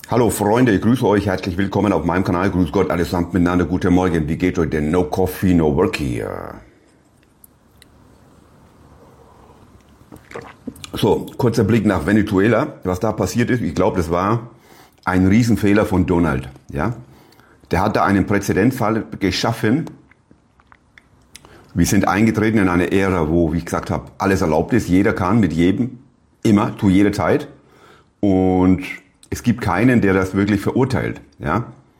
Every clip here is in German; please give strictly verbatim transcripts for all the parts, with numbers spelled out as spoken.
Hallo Freunde, ich grüße euch, herzlich willkommen auf meinem Kanal. Grüß Gott allesamt miteinander, guten Morgen. Wie geht euch denn? No coffee, no work here. So, kurzer Blick nach Venezuela. Was da passiert ist, ich glaube, das war ein Riesenfehler von Donald. Ja? Der hat da einen Präzedenzfall geschaffen. Wir sind eingetreten in eine Ära, wo, wie ich gesagt habe, alles erlaubt ist. Jeder kann mit jedem, immer, zu jeder Zeit. Und es gibt keinen, der das wirklich verurteilt. Ja?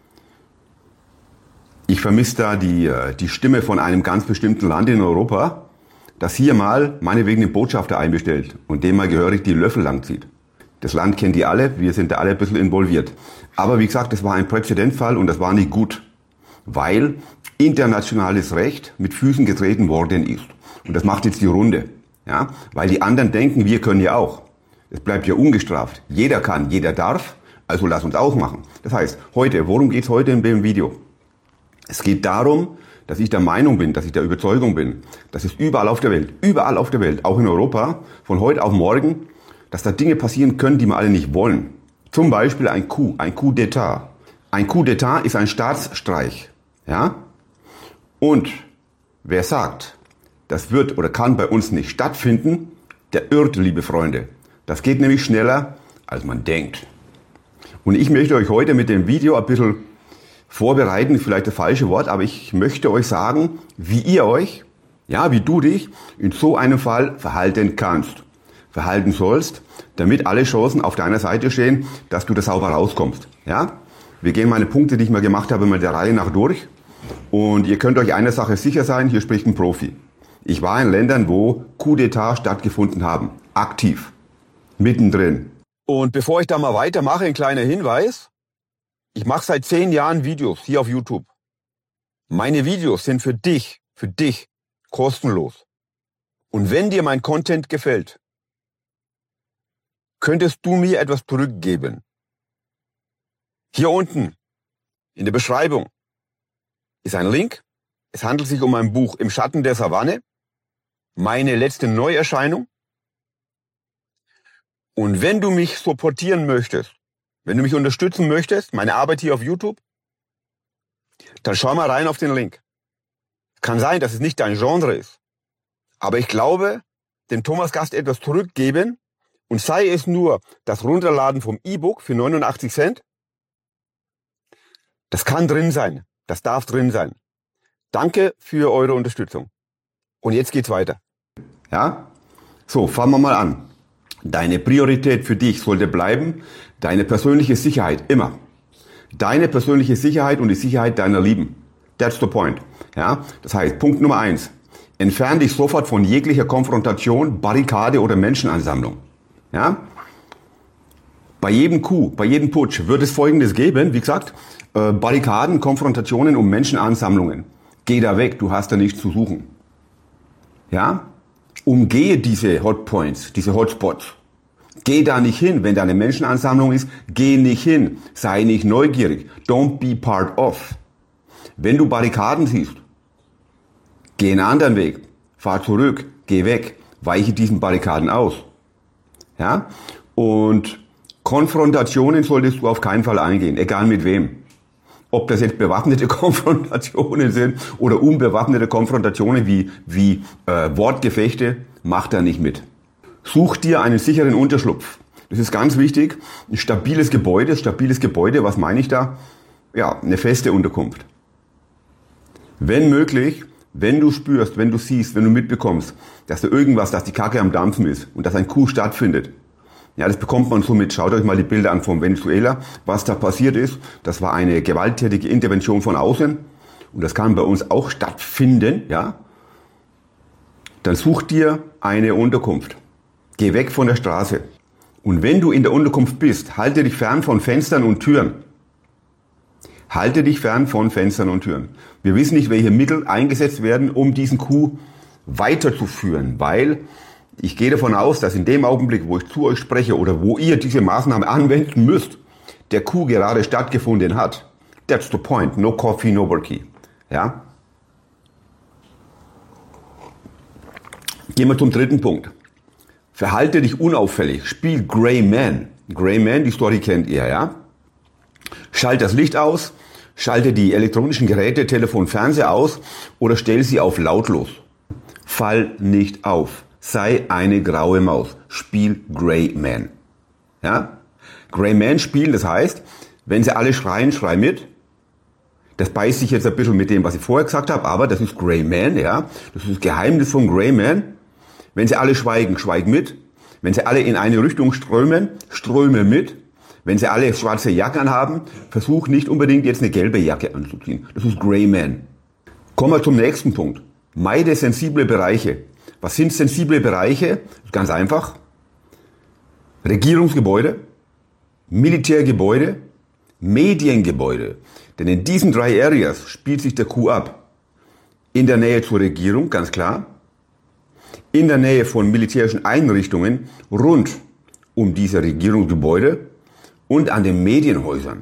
Ich vermisse da die, die Stimme von einem ganz bestimmten Land in Europa, das hier mal meinetwegen den Botschafter einbestellt und dem mal gehörig die Löffel langzieht. Das Land kennt die alle, wir sind da alle ein bisschen involviert. Aber wie gesagt, das war ein Präzedenzfall und das war nicht gut, weil internationales Recht mit Füßen getreten worden ist. Und das macht jetzt die Runde. Ja? Weil die anderen denken, wir können ja auch. Es bleibt ja ungestraft. Jeder kann, jeder darf, also lass uns auch machen. Das heißt, heute, worum geht's heute in dem Video? Es geht darum, dass ich der Meinung bin, dass ich der Überzeugung bin, dass es überall auf der Welt, überall auf der Welt, auch in Europa, von heute auf morgen, dass da Dinge passieren können, die wir alle nicht wollen. Zum Beispiel ein Coup, ein Coup d'État. Ein Coup d'État ist ein Staatsstreich. Ja? Und wer sagt, das wird oder kann bei uns nicht stattfinden, der irrt, liebe Freunde. Das geht nämlich schneller, als man denkt. Und ich möchte euch heute mit dem Video ein bisschen vorbereiten, ist vielleicht das falsche Wort, aber ich möchte euch sagen, wie ihr euch, ja, wie du dich in so einem Fall verhalten kannst, verhalten sollst, damit alle Chancen auf deiner Seite stehen, dass du da sauber rauskommst. Ja? Wir gehen meine Punkte, die ich mal gemacht habe, mal der Reihe nach durch. Und ihr könnt euch einer Sache sicher sein, hier spricht ein Profi. Ich war in Ländern, wo Coup d'État stattgefunden haben, aktiv. Mittendrin. Und bevor ich da mal weitermache, ein kleiner Hinweis. Ich mache seit zehn Jahren Videos hier auf YouTube. Meine Videos sind für dich, für dich kostenlos. Und wenn dir mein Content gefällt, könntest du mir etwas zurückgeben. Hier unten in der Beschreibung ist ein Link. Es handelt sich um ein Buch Im Schatten der Savanne. Meine letzte Neuerscheinung. Und wenn du mich supportieren möchtest, wenn du mich unterstützen möchtest, meine Arbeit hier auf YouTube, dann schau mal rein auf den Link. Kann sein, dass es nicht dein Genre ist. Aber ich glaube, dem Thomas Gast etwas zurückgeben und sei es nur das Runterladen vom E-Book für neunundachtzig Cent. Das kann drin sein. Das darf drin sein. Danke für eure Unterstützung. Und jetzt geht's weiter. Ja? So, fangen wir mal an. Deine Priorität für dich sollte bleiben, deine persönliche Sicherheit, immer. Deine persönliche Sicherheit und die Sicherheit deiner Lieben. That's the point. Ja? Das heißt, Punkt Nummer eins. Entferne dich sofort von jeglicher Konfrontation, Barrikade oder Menschenansammlung. Ja? Bei jedem Coup, bei jedem Putsch wird es Folgendes geben, wie gesagt, äh, Barrikaden, Konfrontationen und Menschenansammlungen. Geh da weg, du hast da nichts zu suchen. Ja? Umgehe diese Hotpoints, diese Hotspots. Geh da nicht hin. Wenn da eine Menschenansammlung ist, geh nicht hin. Sei nicht neugierig. Don't be part of. Wenn du Barrikaden siehst, geh einen anderen Weg. Fahr zurück. Geh weg. Weiche diesen Barrikaden aus. Ja? Und Konfrontationen solltest du auf keinen Fall eingehen. Egal mit wem. Ob das jetzt bewaffnete Konfrontationen sind oder unbewaffnete Konfrontationen wie, wie äh, Wortgefechte, mach da nicht mit. Such dir einen sicheren Unterschlupf. Das ist ganz wichtig. Ein stabiles Gebäude, stabiles Gebäude, was meine ich da? Ja, eine feste Unterkunft. Wenn möglich, wenn du spürst, wenn du siehst, wenn du mitbekommst, dass da irgendwas, dass die Kacke am Dampfen ist und dass ein Coup stattfindet, ja, das bekommt man so mit. Schaut euch mal die Bilder an von Venezuela, was da passiert ist. Das war eine gewalttätige Intervention von außen. Und das kann bei uns auch stattfinden, ja. Dann such dir eine Unterkunft. Geh weg von der Straße. Und wenn du in der Unterkunft bist, halte dich fern von Fenstern und Türen. Halte dich fern von Fenstern und Türen. Wir wissen nicht, welche Mittel eingesetzt werden, um diesen Coup weiterzuführen, weil ich gehe davon aus, dass in dem Augenblick, wo ich zu euch spreche oder wo ihr diese Maßnahme anwenden müsst, der Coup gerade stattgefunden hat. That's the point. No coffee, no worky. Ja? Gehen wir zum dritten Punkt. Verhalte dich unauffällig. Spiel Gray Man. Gray Man, die Story kennt ihr, ja? Schalt das Licht aus, schalte die elektronischen Geräte, Telefon, Fernseher aus oder stell sie auf lautlos. Fall nicht auf. Sei eine graue Maus. Spiel Grey Man. Ja? Grey Man spielen, das heißt, wenn sie alle schreien, schrei mit. Das beißt sich jetzt ein bisschen mit dem, was ich vorher gesagt habe, aber das ist Grey Man, ja. Das ist das Geheimnis von Grey Man. Wenn sie alle schweigen, schweig mit. Wenn sie alle in eine Richtung strömen, ströme mit. Wenn sie alle schwarze Jacken haben, versuch nicht unbedingt jetzt eine gelbe Jacke anzuziehen. Das ist Grey Man. Kommen wir zum nächsten Punkt. Meide sensible Bereiche. Was sind sensible Bereiche? Ganz einfach. Regierungsgebäude, Militärgebäude, Mediengebäude. Denn in diesen drei Areas spielt sich der Coup ab. In der Nähe zur Regierung, ganz klar. In der Nähe von militärischen Einrichtungen rund um diese Regierungsgebäude und an den Medienhäusern.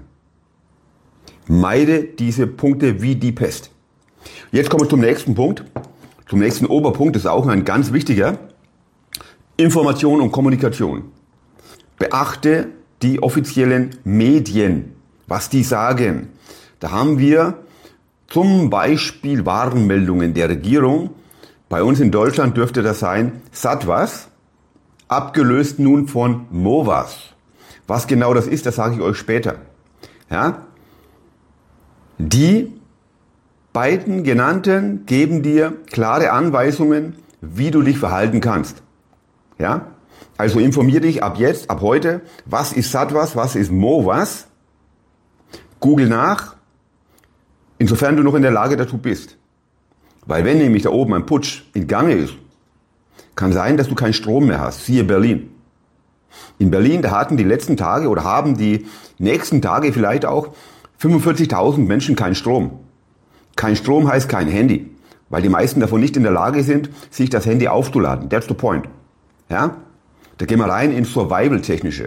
Meide diese Punkte wie die Pest. Jetzt kommen wir zum nächsten Punkt. Zum nächsten Oberpunkt, das ist auch ein ganz wichtiger. Information und Kommunikation. Beachte die offiziellen Medien, was die sagen. Da haben wir zum Beispiel Warnmeldungen der Regierung. Bei uns in Deutschland dürfte das sein Satvas, abgelöst nun von Movas. Was genau das ist, das sage ich euch später. Ja? Die beiden genannten geben dir klare Anweisungen, wie du dich verhalten kannst. Ja? Also informier dich ab jetzt, ab heute, was ist Satvas, was ist Movas. Google nach, insofern du noch in der Lage dazu bist. Weil wenn nämlich da oben ein Putsch in Gange ist, kann sein, dass du keinen Strom mehr hast. Siehe Berlin. In Berlin, da hatten die letzten Tage oder haben die nächsten Tage vielleicht auch fünfundvierzigtausend Menschen keinen Strom. Kein Strom heißt kein Handy, weil die meisten davon nicht in der Lage sind, sich das Handy aufzuladen. That's the point. Ja? Da gehen wir rein ins Survival-Technische.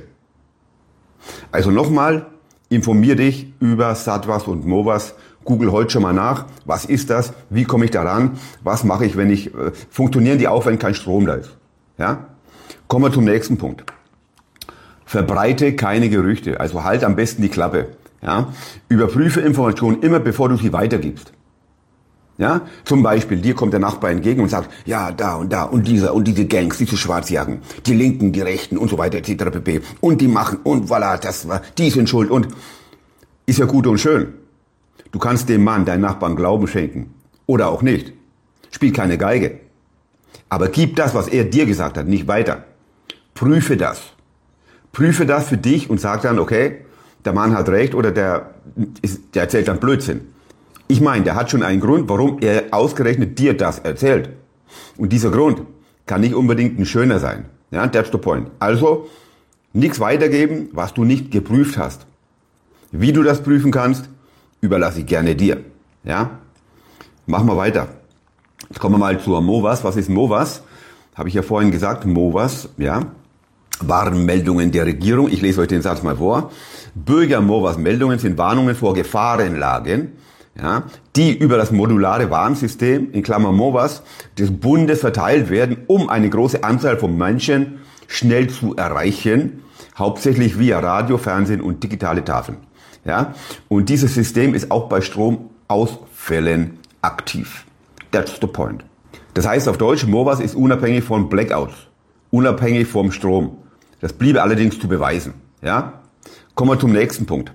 Also nochmal, informier dich über Satvas und Movas. Google heute schon mal nach. Was ist das? Wie komme ich daran? Was mache ich, wenn ich, äh, funktionieren die auch, wenn kein Strom da ist? Ja? Kommen wir zum nächsten Punkt. Verbreite keine Gerüchte. Also halt am besten die Klappe. Ja? Überprüfe Informationen immer, bevor du sie weitergibst. Ja? Zum Beispiel, dir kommt der Nachbar entgegen und sagt, ja, da und da und dieser und diese Gangs, diese Schwarzjacken, die Linken, die Rechten und so weiter et cetera pp. Und die machen und voilà, das war, die sind schuld und ist ja gut und schön. Du kannst dem Mann, deinen Nachbarn Glauben schenken. Oder auch nicht. Spiel keine Geige. Aber gib das, was er dir gesagt hat, nicht weiter. Prüfe das. Prüfe das für dich und sag dann, okay, der Mann hat recht oder der, ist, der erzählt dann Blödsinn. Ich meine, der hat schon einen Grund, warum er ausgerechnet dir das erzählt. Und dieser Grund kann nicht unbedingt ein schöner sein. Ja, that's the point. Also, nichts weitergeben, was du nicht geprüft hast. Wie du das prüfen kannst, überlasse ich gerne dir. Ja? Machen wir weiter. Jetzt kommen wir mal zur Movas. Was ist Movas? Habe ich ja vorhin gesagt, Movas, ja. Warnmeldungen der Regierung. Ich lese euch den Satz mal vor. Bürger-Movas-Meldungen sind Warnungen vor Gefahrenlagen, ja, die über das modulare Warnsystem, in Klammer Movas, des Bundes verteilt werden, um eine große Anzahl von Menschen schnell zu erreichen, hauptsächlich via Radio, Fernsehen und digitale Tafeln. Ja, und dieses System ist auch bei Stromausfällen aktiv. That's the point. Das heißt auf Deutsch, Movas ist unabhängig von Blackouts, unabhängig vom Strom. Das bliebe allerdings zu beweisen. Ja? Kommen wir zum nächsten Punkt.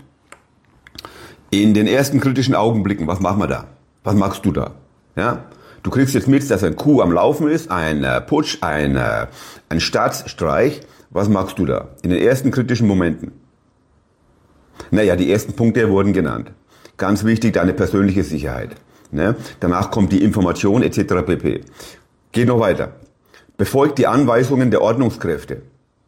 In den ersten kritischen Augenblicken, was machen wir da? Was machst du da? Ja? Du kriegst jetzt mit, dass ein Coup am Laufen ist, ein äh, Putsch, ein, äh, ein Staatsstreich. Was machst du da? In den ersten kritischen Momenten. Naja, die ersten Punkte wurden genannt. Ganz wichtig, deine persönliche Sicherheit. Ne? Danach kommt die Information et cetera pp. Geht noch weiter. Befolgt die Anweisungen der Ordnungskräfte.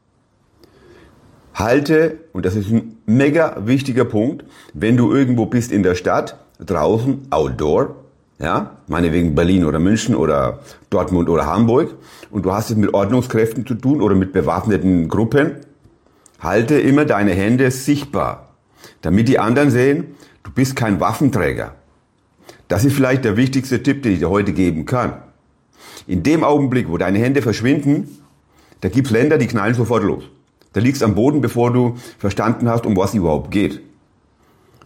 Halte, und das ist ein mega wichtiger Punkt, wenn du irgendwo bist in der Stadt, draußen, outdoor, ja, meinetwegen Berlin oder München oder Dortmund oder Hamburg, und du hast es mit Ordnungskräften zu tun oder mit bewaffneten Gruppen, halte immer deine Hände sichtbar, damit die anderen sehen, du bist kein Waffenträger. Das ist vielleicht der wichtigste Tipp, den ich dir heute geben kann. In dem Augenblick, wo deine Hände verschwinden, da gibt's Länder, die knallen sofort los. Da liegst am Boden, bevor du verstanden hast, um was es überhaupt geht.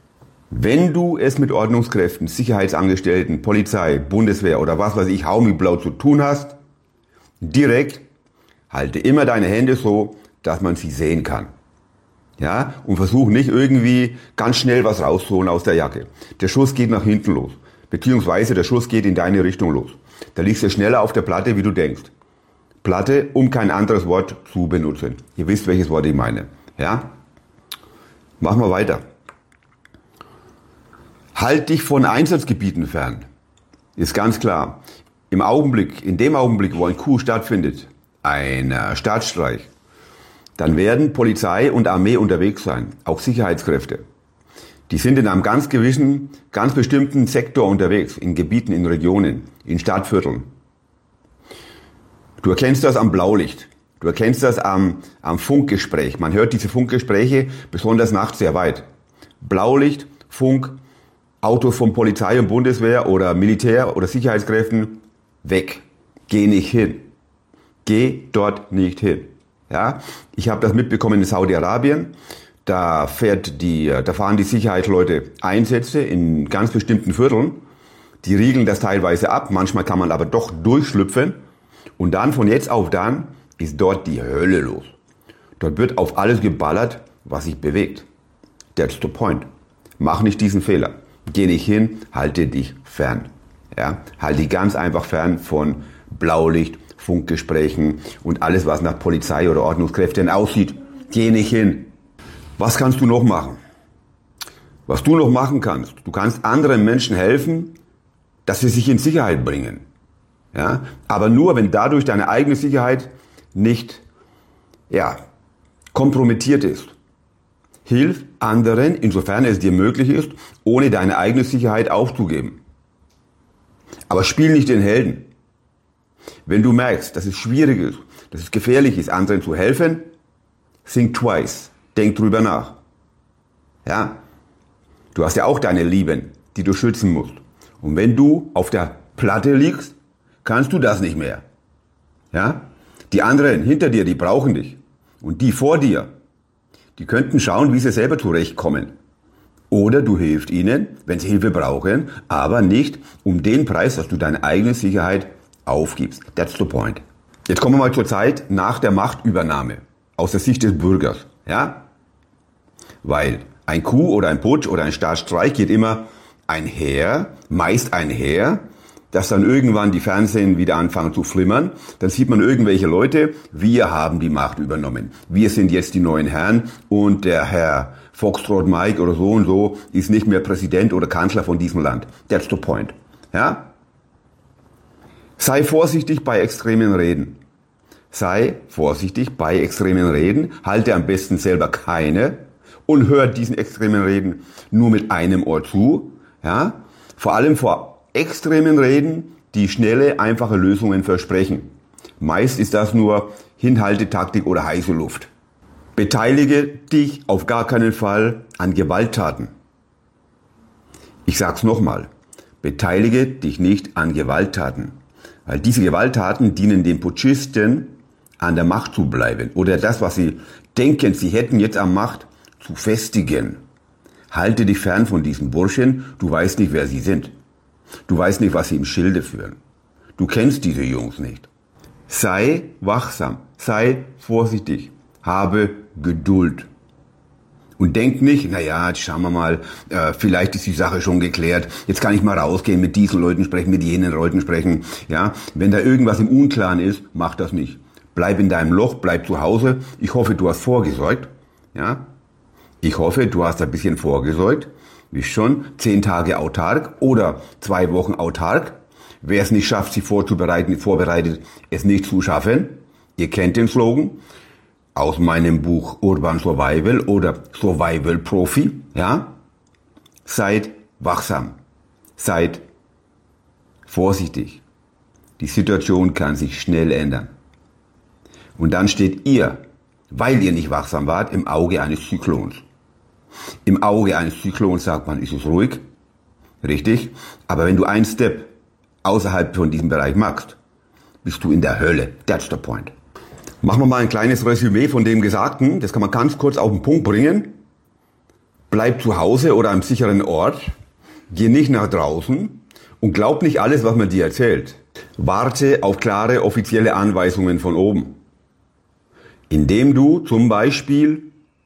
Wenn du es mit Ordnungskräften, Sicherheitsangestellten, Polizei, Bundeswehr oder was weiß ich, Hau mit Blau zu tun hast, direkt halte immer deine Hände so, dass man sie sehen kann. Ja, und versuch nicht irgendwie ganz schnell was rauszuholen aus der Jacke. Der Schuss geht nach hinten los, beziehungsweise der Schuss geht in deine Richtung los. Da liegst du schneller auf der Platte, wie du denkst. Platte, um kein anderes Wort zu benutzen. Ihr wisst, welches Wort ich meine. Ja? Machen wir weiter. Halt dich von Einsatzgebieten fern. Ist ganz klar. Im Augenblick, in dem Augenblick, wo ein Coup stattfindet, ein Staatsstreich, dann werden Polizei und Armee unterwegs sein, auch Sicherheitskräfte. Die sind in einem ganz gewissen, ganz bestimmten Sektor unterwegs, in Gebieten, in Regionen, in Stadtvierteln. Du erkennst das am Blaulicht. Du erkennst das am, am Funkgespräch. Man hört diese Funkgespräche besonders nachts sehr weit. Blaulicht, Funk, Autos von Polizei und Bundeswehr oder Militär oder Sicherheitskräften, weg. Geh nicht hin. Geh dort nicht hin. Ja? Ich habe das mitbekommen in Saudi-Arabien. Da fährt die, da fahren die Sicherheitsleute Einsätze in ganz bestimmten Vierteln. Die riegeln das teilweise ab. Manchmal kann man aber doch durchschlüpfen. Und dann von jetzt auf dann ist dort die Hölle los. Dort wird auf alles geballert, was sich bewegt. That's the point. Mach nicht diesen Fehler. Geh nicht hin, halte dich fern. Ja? Halte dich ganz einfach fern von Blaulicht, Funkgesprächen und alles, was nach Polizei oder Ordnungskräften aussieht. Geh nicht hin. Was kannst du noch machen? Was du noch machen kannst, du kannst anderen Menschen helfen, dass sie sich in Sicherheit bringen. Ja? Aber nur, wenn dadurch deine eigene Sicherheit nicht ja, kompromittiert ist. Hilf anderen, insofern es dir möglich ist, ohne deine eigene Sicherheit aufzugeben. Aber spiel nicht den Helden. Wenn du merkst, dass es schwierig ist, dass es gefährlich ist, anderen zu helfen, think twice. Denk drüber nach. Ja? Du hast ja auch deine Lieben, die du schützen musst. Und wenn du auf der Platte liegst, kannst du das nicht mehr. Ja? Die anderen hinter dir, die brauchen dich. Und die vor dir, die könnten schauen, wie sie selber zurechtkommen. Oder du hilfst ihnen, wenn sie Hilfe brauchen, aber nicht um den Preis, dass du deine eigene Sicherheit aufgibst. That's the point. Jetzt kommen wir mal zur Zeit nach der Machtübernahme. Aus der Sicht des Bürgers. Ja? Weil ein Coup oder ein Putsch oder ein Staatsstreich geht immer einher, meist einher, dass dann irgendwann die Fernsehen wieder anfangen zu flimmern. Dann sieht man irgendwelche Leute, wir haben die Macht übernommen. Wir sind jetzt die neuen Herren und der Herr Foxtrot Mike oder so und so ist nicht mehr Präsident oder Kanzler von diesem Land. That's the point. Ja? Sei vorsichtig bei extremen Reden. Sei vorsichtig bei extremen Reden. Halte am besten selber keine und hör diesen extremen Reden nur mit einem Ohr zu. Ja? Vor allem vor extremen Reden, die schnelle, einfache Lösungen versprechen. Meist ist das nur Hinhaltetaktik oder heiße Luft. Beteilige dich auf gar keinen Fall an Gewalttaten. Ich sag's nochmal. Beteilige dich nicht an Gewalttaten. Weil diese Gewalttaten dienen den Putschisten, an der Macht zu bleiben. Oder das, was sie denken, sie hätten jetzt an Macht, zu festigen. Halte dich fern von diesen Burschen. Du weißt nicht, wer sie sind. Du weißt nicht, was sie im Schilde führen. Du kennst diese Jungs nicht. Sei wachsam, sei vorsichtig, habe Geduld. Und denk nicht, naja, jetzt schauen wir mal, äh, vielleicht ist die Sache schon geklärt, jetzt kann ich mal rausgehen, mit diesen Leuten sprechen, mit jenen Leuten sprechen. Ja, wenn da irgendwas im Unklaren ist, mach das nicht. Bleib in deinem Loch, bleib zu Hause. Ich hoffe, du hast vorgesorgt. Ja, ich hoffe, du hast ein bisschen vorgesorgt. Wie schon, zehn Tage autark oder zwei Wochen autark. Wer es nicht schafft, sich vorzubereiten, vorbereitet, es nicht zu schaffen. Ihr kennt den Slogan aus meinem Buch Urban Survival oder Survival Profi. Ja? Seid wachsam. Seid vorsichtig. Die Situation kann sich schnell ändern. Und dann steht ihr, weil ihr nicht wachsam wart, im Auge eines Zyklons. Im Auge eines Zyklons sagt man, ist es ruhig, richtig, aber wenn du einen Step außerhalb von diesem Bereich machst, bist du in der Hölle. That's the point. Machen wir mal ein kleines Resümee von dem Gesagten, das kann man ganz kurz auf den Punkt bringen. bleib zu Hause oder am sicheren Ort, geh nicht nach draußen und glaub nicht alles, was man dir erzählt. Warte auf klare offizielle Anweisungen von oben. Indem du zum Beispiel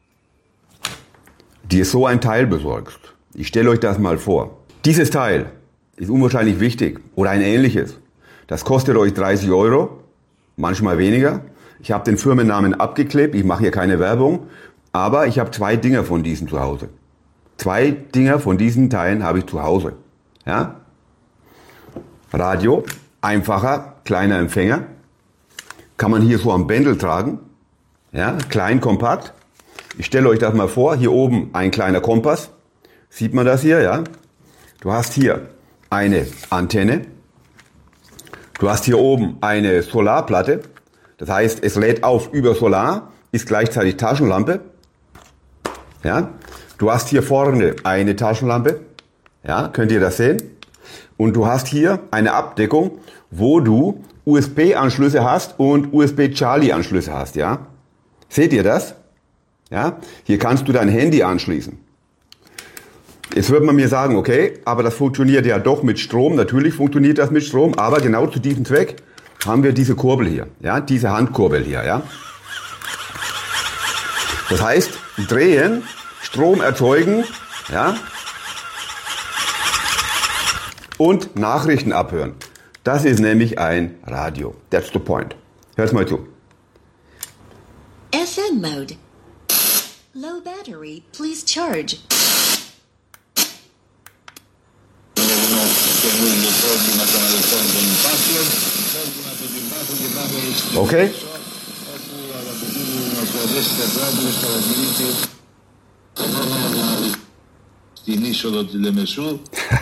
dir so ein Teil besorgst. Ich stelle euch das mal vor. Dieses Teil ist unwahrscheinlich wichtig oder ein ähnliches. Das kostet euch dreißig Euro, manchmal weniger. Ich habe den Firmennamen abgeklebt, ich mache hier keine Werbung, aber ich habe zwei Dinger von diesen zu Hause. Zwei Dinger von diesen Teilen habe ich zu Hause. Ja? Radio, einfacher, kleiner Empfänger, kann man hier so am Bändel tragen, ja, klein, kompakt. Ich stelle euch das mal vor, hier oben ein kleiner Kompass, sieht man das hier, ja? Du hast hier eine Antenne, du hast hier oben eine Solarplatte, das heißt, es lädt auf über Solar, ist gleichzeitig Taschenlampe, ja? Du hast hier vorne eine Taschenlampe, ja, könnt ihr das sehen? Und du hast hier eine Abdeckung, wo du U S B-Anschlüsse hast und U S B-Charlie-Anschlüsse hast, ja? Seht ihr das? Ja? Hier kannst du dein Handy anschließen. Jetzt wird man mir sagen, okay, aber das funktioniert ja doch mit Strom. Natürlich funktioniert das mit Strom, aber genau zu diesem Zweck haben wir diese Kurbel hier, ja, diese Handkurbel hier, ja. Das heißt, drehen, Strom erzeugen, ja, und Nachrichten abhören. Das ist nämlich ein Radio. That's the point. Hört's mal zu. F M mode. Low battery, please charge. Okay? Στην είσοδο τη Λεμεσού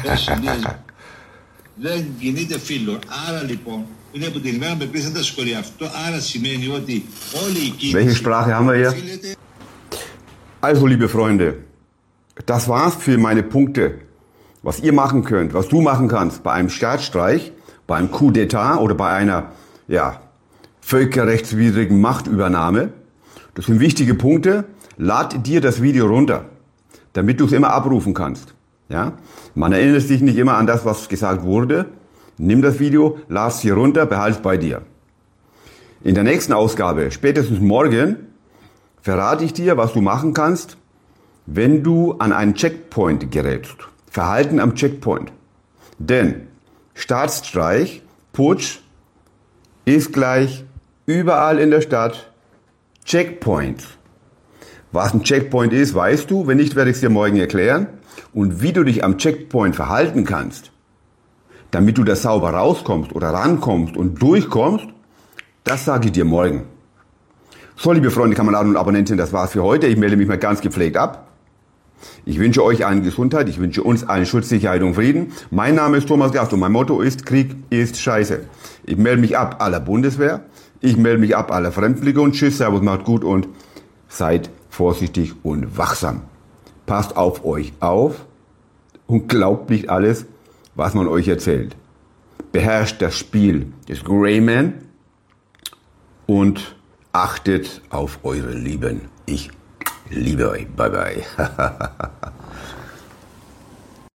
δεν κινείται φίλο. Άρα λοιπόν είναι από την ημέρα που επίσης τα συγχωρεί αυτό. Άρα σημαίνει ότι όλη η κίνηση... Welche Sprache haben wir hier? Also, liebe Freunde, das war's für meine Punkte. Was ihr machen könnt, was du machen kannst bei einem Staatsstreich, beim Coup d'État oder bei einer, ja, völkerrechtswidrigen Machtübernahme. Das sind wichtige Punkte. Lad dir das Video runter, damit du es immer abrufen kannst. Ja? Man erinnert sich nicht immer an das, was gesagt wurde. Nimm das Video, lad es hier runter, behalte es bei dir. In der nächsten Ausgabe, spätestens morgen, verrate ich dir, was du machen kannst, wenn du an einen Checkpoint gerätst. Verhalten am Checkpoint. Denn Staatsstreich, Putsch ist gleich überall in der Stadt Checkpoint. Was ein Checkpoint ist, weißt du. Wenn nicht, werde ich es dir morgen erklären. Und wie du dich am Checkpoint verhalten kannst, damit du da sauber rauskommst oder rankommst und durchkommst, das sage ich dir morgen. So, liebe Freunde, Kameraden und Abonnenten, das war's für heute. Ich melde mich mal ganz gepflegt ab. Ich wünsche euch allen Gesundheit, ich wünsche uns allen Schutz, Sicherheit und Frieden. Mein Name ist Thomas Gast und mein Motto ist, Krieg ist Scheiße. Ich melde mich ab aller Bundeswehr, ich melde mich ab aller Fremdlegion. Tschüss, Servus, macht gut und seid vorsichtig und wachsam. Passt auf euch auf und glaubt nicht alles, was man euch erzählt. Beherrscht das Spiel des Greyman und achtet auf eure Lieben. Ich liebe euch. Bye bye.